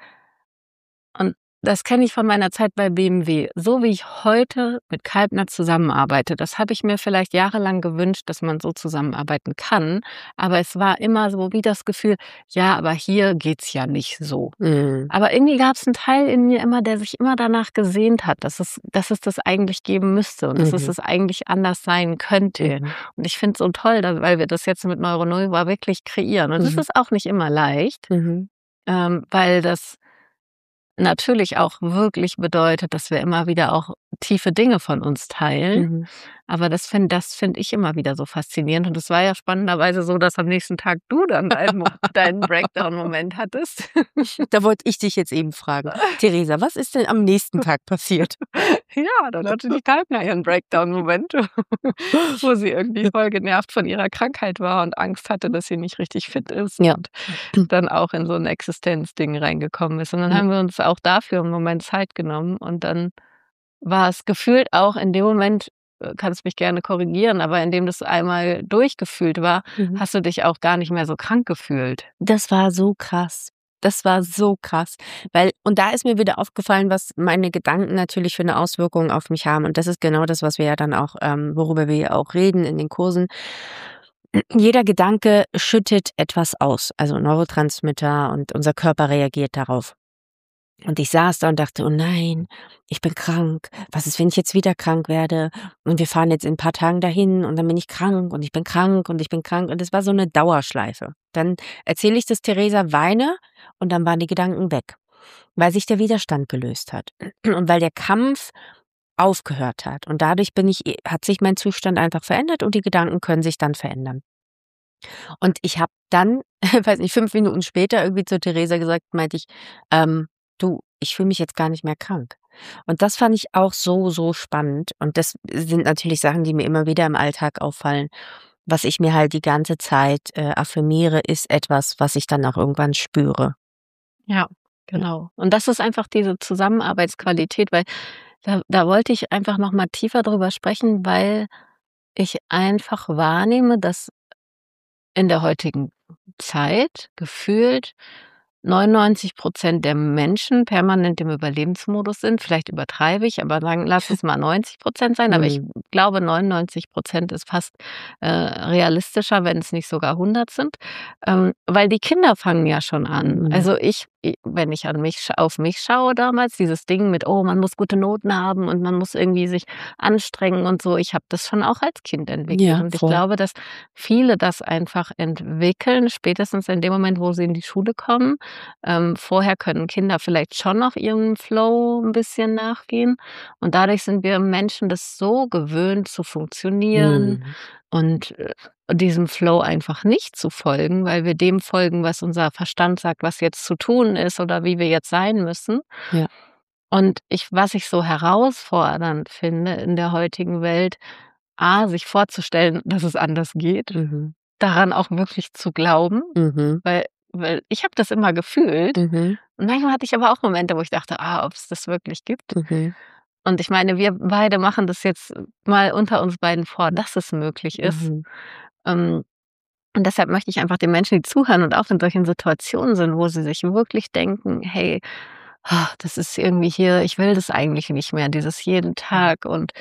und das kenne ich von meiner Zeit bei B M W. So wie ich heute mit Kalbner zusammenarbeite, das habe ich mir vielleicht jahrelang gewünscht, dass man so zusammenarbeiten kann, aber es war immer so wie das Gefühl: „Ja, aber hier geht's ja nicht so.“ Mhm. Aber irgendwie gab's 'n Teil in mir immer, der sich immer danach gesehnt hat, dass es dass es das eigentlich geben müsste und dass es Mhm. das eigentlich anders sein könnte. Mhm. Und ich finde es so toll, da weil wir das jetzt mit Neuronova wirklich kreieren. Und das Mhm. ist auch nicht immer leicht, Mhm. ähm, weil das natürlich auch wirklich bedeutet, dass wir immer wieder auch tiefe Dinge von uns teilen. Mhm. Aber das finde das finde ich immer wieder so faszinierend. Und es war ja spannenderweise so, dass am nächsten Tag du dann deinen Mo deinen Breakdown-Moment hattest. Da wollte ich dich jetzt eben fragen. Theresa, was ist denn am nächsten Tag passiert? Ja, dann hatte die Kalbner ihren Breakdown-Moment, wo sie irgendwie voll genervt von ihrer Krankheit war und Angst hatte, dass sie nicht richtig fit ist Ja. und dann auch in so 'n Existenzding reingekommen ist. Und dann Ja. haben wir uns auch dafür 'n Moment Zeit genommen und dann war es gefühlt auch in dem Moment äh, kannst mich gerne korrigieren, aber indem das einmal durchgefühlt war, Mhm. hast du dich auch gar nicht mehr so krank gefühlt. Das war so krass. Das war so krass, weil und da ist mir wieder aufgefallen, was meine Gedanken natürlich für 'ne Auswirkung auf mich haben. Und das ist genau das, was wir ja dann auch ähm, worüber wir ja auch reden in den Kursen. Jeder Gedanke schüttet etwas aus, also Neurotransmitter und unser Körper reagiert darauf. Und ich saß da und dachte: „Oh nein, ich bin krank. Was ist, wenn ich jetzt wieder krank werde? Und wir fahren jetzt in 'n paar Tagen dahin und dann bin ich krank und ich bin krank und ich bin krank.“ Und es war so 'ne Dauerschleife. Dann erzähle ich das Theresa, weine und dann waren die Gedanken weg, weil sich der Widerstand gelöst hat und weil der Kampf aufgehört hat. Und dadurch bin ich e hat sich mein Zustand einfach verändert und die Gedanken können sich dann verändern. Und ich habe dann, weiß nicht, fünf Minuten später irgendwie zu Theresa gesagt, meinte ich: „Ähm, du, ich fühle mich jetzt gar nicht mehr krank.“ Und das fand ich auch so, so spannend. Und das sind natürlich Sachen, die mir immer wieder im Alltag auffallen. Was ich mir halt die ganze Zeit, äh, affirmiere, ist etwas, was ich dann auch irgendwann spüre. Ja, Ja. genau. Und das ist einfach diese Zusammenarbeitsqualität, weil da da wollte ich einfach noch mal tiefer drüber sprechen, weil ich einfach wahrnehme, dass in der heutigen Zeit gefühlt neunundneunzig Prozent der Menschen permanent im Überlebensmodus sind. Vielleicht übertreibe ich, aber sagen lass es mal neunzig Prozent sein, aber ich Mhm. glaube, neunundneunzig Prozent ist fast, äh, realistischer, wenn es nicht sogar hundert sind. Ähm, weil die Kinder fangen ja schon an. Mhm. Also, ich i wenn ich an mich sch auf mich schaue damals, dieses Ding mit: „Oh, man muss gute Noten haben und man muss irgendwie sich anstrengen und so.“ Ich habe das schon auch als Kind entwickelt. Ja, Und ich voll. glaube, dass viele das einfach entwickeln, spätestens in dem Moment, wo sie in die Schule kommen. Ähm, vorher können Kinder vielleicht schon noch ihrem Flow 'n bisschen nachgehen. Und dadurch sind wir Menschen das so gewöhnt zu funktionieren Mhm. und, äh, diesem Flow einfach nicht zu folgen, weil wir dem folgen, was unser Verstand sagt, was jetzt zu tun ist oder wie wir jetzt sein müssen. Ja. Und ich was ich so herausfordernd finde in der heutigen Welt, A, sich vorzustellen, dass es anders geht, Mhm. daran auch wirklich zu glauben, Mhm. weil weil ich habe das immer gefühlt. Mhm. Und manchmal hatte ich aber auch Momente, wo ich dachte: „Ah, ob's das wirklich gibt?“ Mhm. Und ich meine, wir beide machen das jetzt mal unter uns beiden vor, dass es möglich ist. Mhm. Ähm, und deshalb möchte ich einfach den Menschen, die zuhören und auch in solchen Situationen sind, wo sie sich wirklich denken: „Hey, das ist irgendwie hier ich will das eigentlich nicht mehr, dieses jeden Tag.“ Und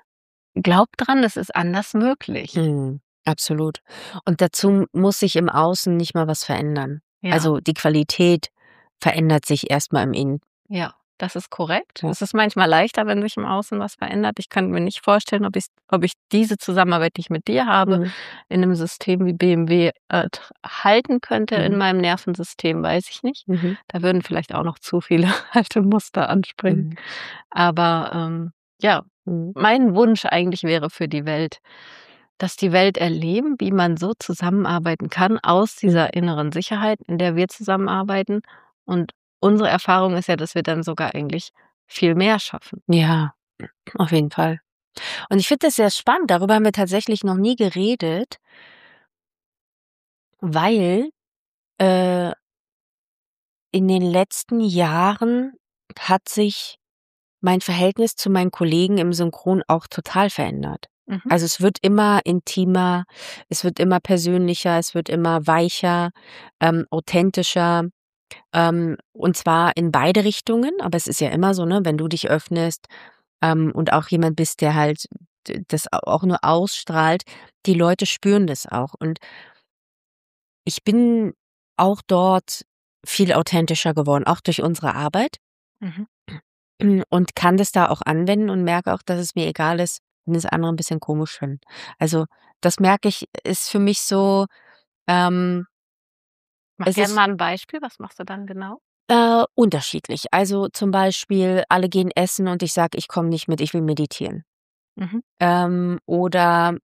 glaubt dran, es ist anders möglich. Mhm. Absolut. Und dazu muss sich im Außen nicht mal was verändern. Ja. Also, die Qualität verändert sich erst mal im Innen. Ja, das ist korrekt. Ja. Es ist manchmal leichter, wenn sich im Außen was verändert. Ich kann mir nicht vorstellen, ob ich's ob ich diese Zusammenarbeit, die ich mit dir habe, Mhm. in 'nem System wie B M W, äh, tr halten könnte in Mhm. meinem Nervensystem, weiß ich nicht. Mhm. Da würden vielleicht auch noch zu viele alte Muster anspringen. Mhm. Aber, ähm, ja, Mhm. mein Wunsch eigentlich wäre für die Welt, dass die Welt erleben, wie man so zusammenarbeiten kann aus Mhm. dieser inneren Sicherheit, in der wir zusammenarbeiten. Und unsere Erfahrung ist ja, dass wir dann sogar eigentlich viel mehr schaffen. Ja, auf jeden Fall. Und ich finde das sehr spannend. Darüber haben wir tatsächlich noch nie geredet, weil äh, in den letzten Jahren hat sich mein Verhältnis zu meinen Kollegen im Synchron auch total verändert. Mhm. Also es wird immer intimer, es wird immer persönlicher, es wird immer weicher, ähm, authentischer. Ähm, und zwar in beide Richtungen, aber es ist ja immer so, ne, wenn du dich öffnest ähm, und auch jemand bist, der halt d- das au- auch nur ausstrahlt, die Leute spüren das auch. Und ich bin auch dort viel authentischer geworden, auch durch unsere Arbeit. Mhm. Und kann das da auch anwenden und merke auch, dass es mir egal ist, wenn es andere ein bisschen komisch finden. Also, das merke ich, ist für mich so, ähm, Mach es gerne ist mal ein Beispiel. Was machst du dann genau? äh, unterschiedlich. Also, zum Beispiel, alle gehen essen und ich sage: „Ich komme nicht mit, ich will meditieren." Mhm. Ähm, oder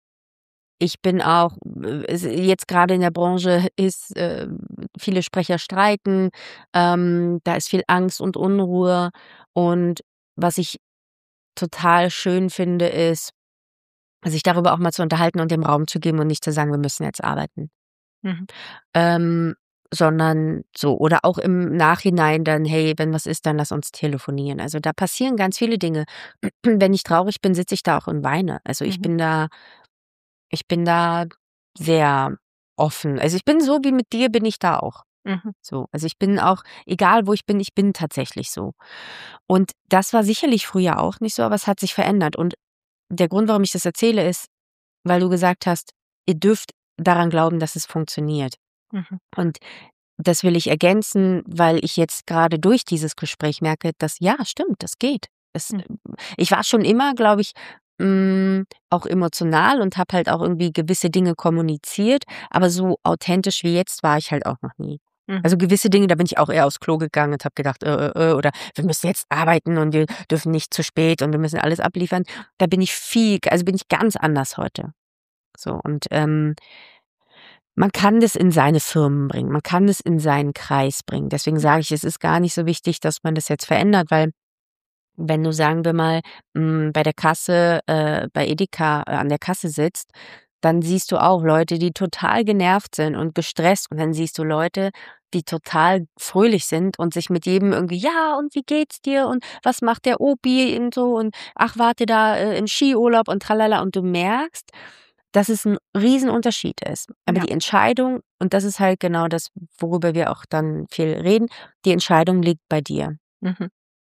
ich bin auch äh, es jetzt gerade in der Branche ist, äh, viele Sprecher streiken, ähm, da ist viel Angst und Unruhe. Und was ich total schön finde, ist, sich darüber auch mal zu unterhalten und dem Raum zu geben und nicht zu sagen: „Wir müssen jetzt arbeiten." Mhm. Ähm, sondern so oder auch im Nachhinein dann: „Hey, wenn was ist, dann lass uns telefonieren." Also, da passieren ganz viele Dinge. Wenn ich traurig bin, sitze ich da auch und weine. Also, ich Mhm. bin da ich bin da sehr offen. Also, ich bin so wie mit dir bin ich da auch. Mhm. So, also, ich bin auch egal wo ich bin, ich bin tatsächlich so. Und das war sicherlich früher auch nicht so, aber es hat sich verändert. Und der Grund, warum ich das erzähle, ist, weil du gesagt hast, ihr dürft daran glauben, dass es funktioniert. Mhm. Und das will ich ergänzen, weil ich jetzt gerade durch dieses Gespräch merke, dass ja, stimmt, das geht. Es Mhm. ich war schon immer, glaube ich, hm, auch emotional und habe halt auch irgendwie gewisse Dinge kommuniziert, aber so authentisch wie jetzt war ich halt auch noch nie. Mhm. Also gewisse Dinge, da bin ich auch eher aufs Klo gegangen und habe gedacht, äh, äh, äh, oder wir müssen jetzt arbeiten und wir dürfen nicht zu spät und wir müssen alles abliefern. Da bin ich viel also bin ich ganz anders heute. So und, ähm, man kann das in seine Firmen bringen, man kann das in seinen Kreis bringen. Deswegen sage ich, es ist gar nicht so wichtig, dass man das jetzt verändert, weil wenn du, sagen wir mal, hm, bei der Kasse, äh, bei Edeka, äh, an der Kasse sitzt, dann siehst du auch Leute, die total genervt sind und gestresst und dann siehst du Leute, die total fröhlich sind und sich mit jedem irgendwie: „Ja, und wie geht's dir und was macht der Opi?" und so und: „Ach, wart ihr da, äh, im Skiurlaub" und tralala. Und du merkst, dass es 'n Riesenunterschied ist. Aber Ja. die Entscheidung und das ist halt genau das, worüber wir auch dann viel reden, die Entscheidung liegt bei dir. Mhm.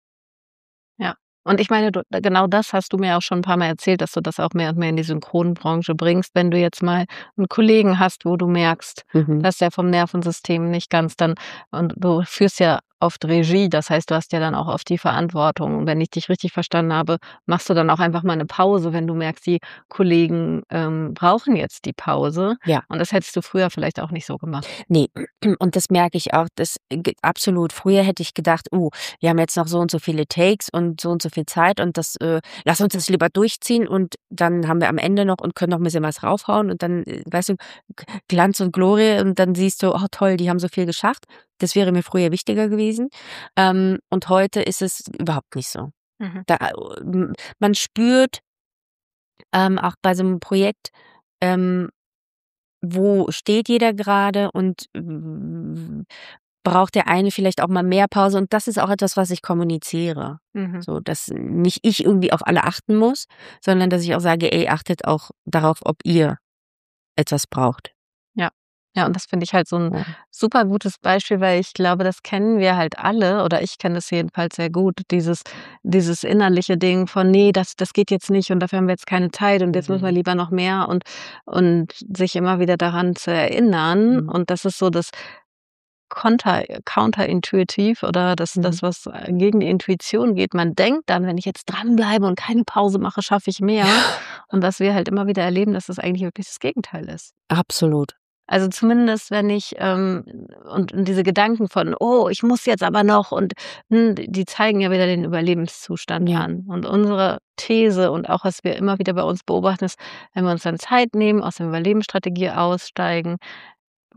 Ja. Und ich meine, du genau das hast du mir auch schon 'n paarmal erzählt, dass du das auch mehr und mehr in die Synchronbranche bringst. Wenn du jetzt mal 'n Kollegen hast, wo du merkst, Mhm. dass der vom Nervensystem nicht ganz dann und du führst ja oft Regie, das heißt, du hast ja dann auch oft die Verantwortung. Und wenn ich dich richtig verstanden habe, machst du dann auch einfach mal 'ne Pause, wenn du merkst, die Kollegen, ähm, brauchen jetzt die Pause. Ja. Und das hättest du früher vielleicht auch nicht so gemacht. Ne, und das merke ich auch, das g absolut. Früher hätte ich gedacht: „Oh, wir haben jetzt noch so und so viele Takes und so und so viel Zeit und das, äh lass uns das lieber durchziehen und dann haben wir am Ende noch und können noch 'n bisschen was raufhauen" und dann, äh, weißt du, G Glanz und Glorie und dann siehst du: „Oh toll, die haben so viel geschafft." Das wäre mir früher wichtiger gewesen. Ähm, und heute ist es überhaupt nicht so. Mhm. Da m man spürt, ähm, auch bei so 'nem Projekt, ähm wo steht jeder gerade und w braucht der eine vielleicht auch mal mehr Pause? Und das ist auch etwas, was ich kommuniziere. Mhm. So, dass nicht ich irgendwie auf alle achten muss, sondern dass ich auch sage: „Ey, achtet auch darauf, ob ihr etwas braucht." Ja. Ja, und das finde ich halt so 'n Ja. super gutes Beispiel, weil ich glaube, das kennen wir halt alle oder ich kenne es jedenfalls sehr gut, dieses dieses innerliche Ding von: „Ne, das das geht jetzt nicht und dafür haben wir jetzt keine Zeit und jetzt müssen wir Mhm. lieber noch mehr" und und sich immer wieder daran zu erinnern. Mhm. Und das ist so das Konter counterintuitiv oder das Mhm. das, was, äh, gegen die Intuition geht. Man denkt dann: „Wenn ich jetzt dranbleibe und keine Pause mache, schaffe ich mehr." Und was wir halt immer wieder erleben, dass das eigentlich wirklich das Gegenteil ist. Absolut. Also, zumindest wenn ich, ähm und und diese Gedanken von: „Oh, ich muss jetzt aber noch" und, hm, die zeigen ja wieder den Überlebenszustand Ja. an. Und unsere These und auch, was wir immer wieder bei uns beobachten, ist, wenn wir uns dann Zeit nehmen, aus der Überlebensstrategie aussteigen,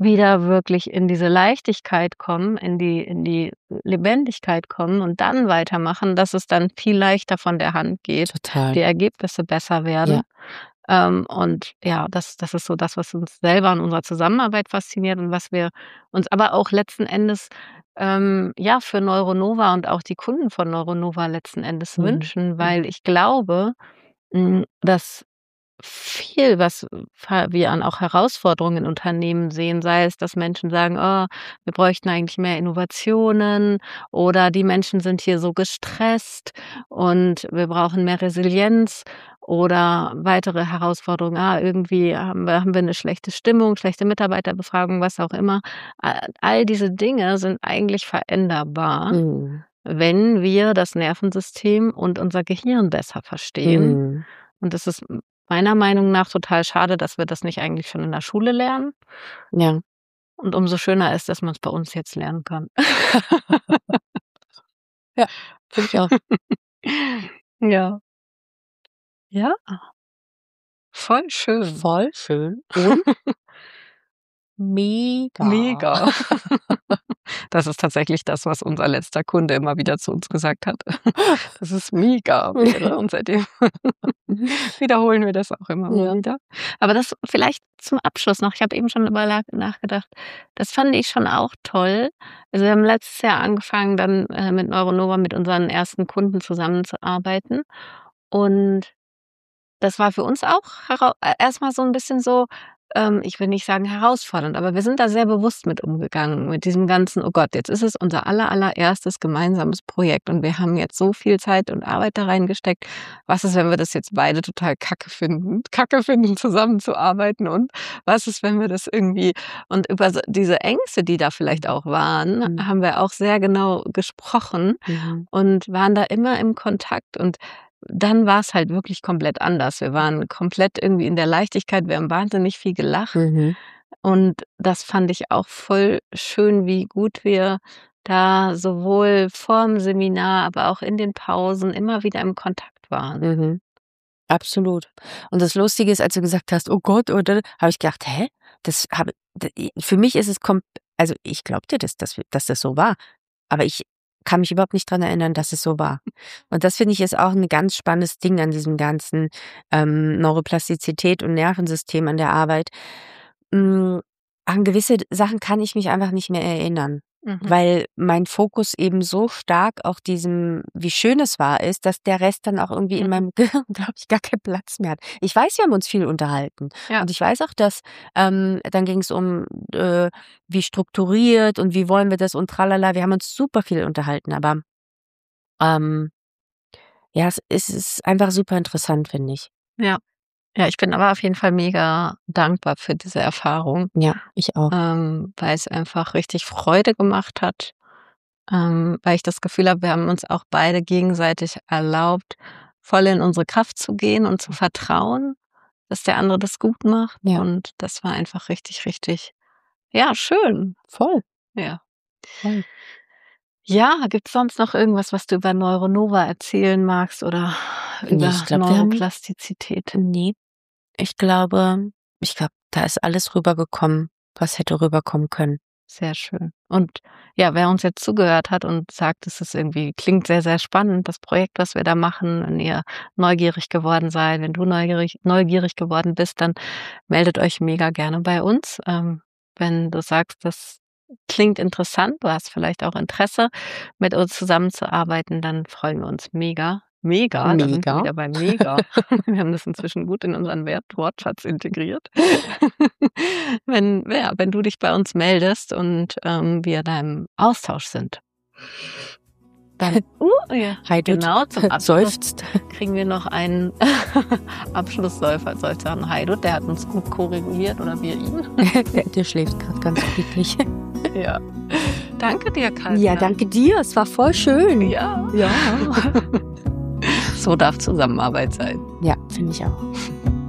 wieder wirklich in diese Leichtigkeit kommen, in die in die Lebendigkeit kommen und dann weitermachen, dass es dann viel leichter von der Hand geht, Total. die Ergebnisse besser werden. Ja. Ähm, und ja, das das ist so das, was uns selber an unserer Zusammenarbeit fasziniert und was wir uns aber auch letzten Endes, ähm, ja, für Neuronova und auch die Kunden von Neuronova letzten Endes Mhm. wünschen, weil ich glaube, hm, dass viel, was wir an auch Herausforderungen in Unternehmen sehen, sei es, dass Menschen sagen: „Oh, wir bräuchten eigentlich mehr Innovationen“ oder „die Menschen sind hier so gestresst und wir brauchen mehr Resilienz“ oder weitere Herausforderungen: „Ah, irgendwie haben wir haben wir 'ne schlechte Stimmung, schlechte Mitarbeiterbefragung“, was auch immer. A all diese Dinge sind eigentlich veränderbar, Mhm. wenn wir das Nervensystem und unser Gehirn besser verstehen. Mhm. Und das ist meiner Meinung nach total schade, dass wir das nicht eigentlich schon in der Schule lernen. Ja. Und umso schöner ist, dass man's bei uns jetzt lernen kann. Ja, finde ich auch. Ja. Ja. Voll schön. Voll schön und mega. Mega. Das ist tatsächlich das, was unser letzter Kunde immer wieder zu uns gesagt hat, dass es mega wäre und seitdem wiederholen wir das auch immer mal Ja. wieder. Aber das vielleicht zum Abschluss noch, ich habe eben schon über lag nachgedacht, das fand ich schon auch toll. Also, wir haben letztes Jahr angefangen, dann, äh, mit Neuronova mit unseren ersten Kunden zusammenzuarbeiten und das war für uns auch herau äh, erst mal so 'n bisschen so, ähm, ich will nicht sagen herausfordernd, aber wir sind da sehr bewusst mit umgegangen, mit diesem ganzen: „Oh Gott, jetzt ist es unser aller allererstes gemeinsames Projekt und wir haben jetzt so viel Zeit und Arbeit da reingesteckt. Was ist, wenn wir das jetzt beide total Kacke finden Kacke finden, zusammenzuarbeiten und was ist, wenn wir das irgendwie“ und über s diese Ängste, die da vielleicht auch waren, Mhm. haben wir auch sehr genau gesprochen Mhm. und waren da immer im Kontakt und dann war's halt wirklich komplett anders. Wir waren komplett irgendwie in der Leichtigkeit, wir haben wahnsinnig viel gelacht Mhm. und das fand ich auch voll schön, wie gut wir da sowohl vorm Seminar, aber auch in den Pausen immer wieder im Kontakt waren. Mhm. Absolut. Und das Lustige ist, als du gesagt hast: „Oh Gott“, oder habe ich gedacht: „Hä? Das habe d i“ für mich ist es komp also, ich glaube dir das, dass wir dass das so war, aber ich kann mich überhaupt nicht dran erinnern, dass es so war. Und das finde ich ist auch 'n ganz spannendes Ding an diesem ganzen, ähm, Neuroplastizität und Nervensystem an der Arbeit. Hm, an gewisse d Sachen kann ich mich einfach nicht mehr erinnern, Mhm. weil mein Fokus eben so stark auf diesem, wie schön es war ist, dass der Rest dann auch irgendwie in Mhm. meinem Gehirn, glaube ich, gar keinen Platz mehr hat. Ich weiß, wir haben uns viel unterhalten Ja. und ich weiß auch, dass ähm, dann ging's um, äh, wie strukturiert und wie wollen wir das und tralala. Wir haben uns super viel unterhalten, aber ähm ja, es es ist einfach super interessant, finde ich. Ja. Ja, ich bin aber auf jeden Fall mega dankbar für diese Erfahrung, Ja, ich auch. ähm, weil's einfach richtig Freude gemacht hat, ähm, weil ich das Gefühl habe, wir haben uns auch beide gegenseitig erlaubt, voll in unsere Kraft zu gehen und zu vertrauen, dass der andere das gut macht Ja. und das war einfach richtig, richtig, ja, schön. Voll. Ja. Voll. Ja, gibt's sonst noch irgendwas, was du über Neuronova erzählen magst oder Ne, ich über glaube, wir haben Neuroplastizität? ne, ich glaube ich glaube, da ist alles rübergekommen, was hätte rüberkommen können. Sehr schön. Und ja, wer uns jetzt zugehört hat und sagt, das ist irgendwie klingt sehr, sehr spannend, das Projekt, was wir da machen, wenn ihr neugierig geworden seid, wenn du neugierig neugierig geworden bist, dann meldet euch mega gerne bei uns. Ähm, wenn du sagst, das klingt interessant, du hast vielleicht auch Interesse, mit uns zusammenzuarbeiten, dann freuen wir uns mega. Mega, da sind wir Mega. wieder bei mega. Wir haben das inzwischen gut in unseren Wert Wortschatz integriert. Wenn ja, wenn du dich bei uns meldest und, ähm, wir da im Austausch sind. Dann uh, ja, Haidut genau, zum Abschluss seufzt. kriegen wir noch einen Abschlussseufzer Seufzer Haidut, der hat uns gut ko-reguliert oder wir ihn. Der der schläft grad ganz friedlich. Ja. Danke dir, Katja. Ja, danke dir. Es war voll schön. Ja. Ja. So darf Zusammenarbeit sein. Ja, finde ich auch.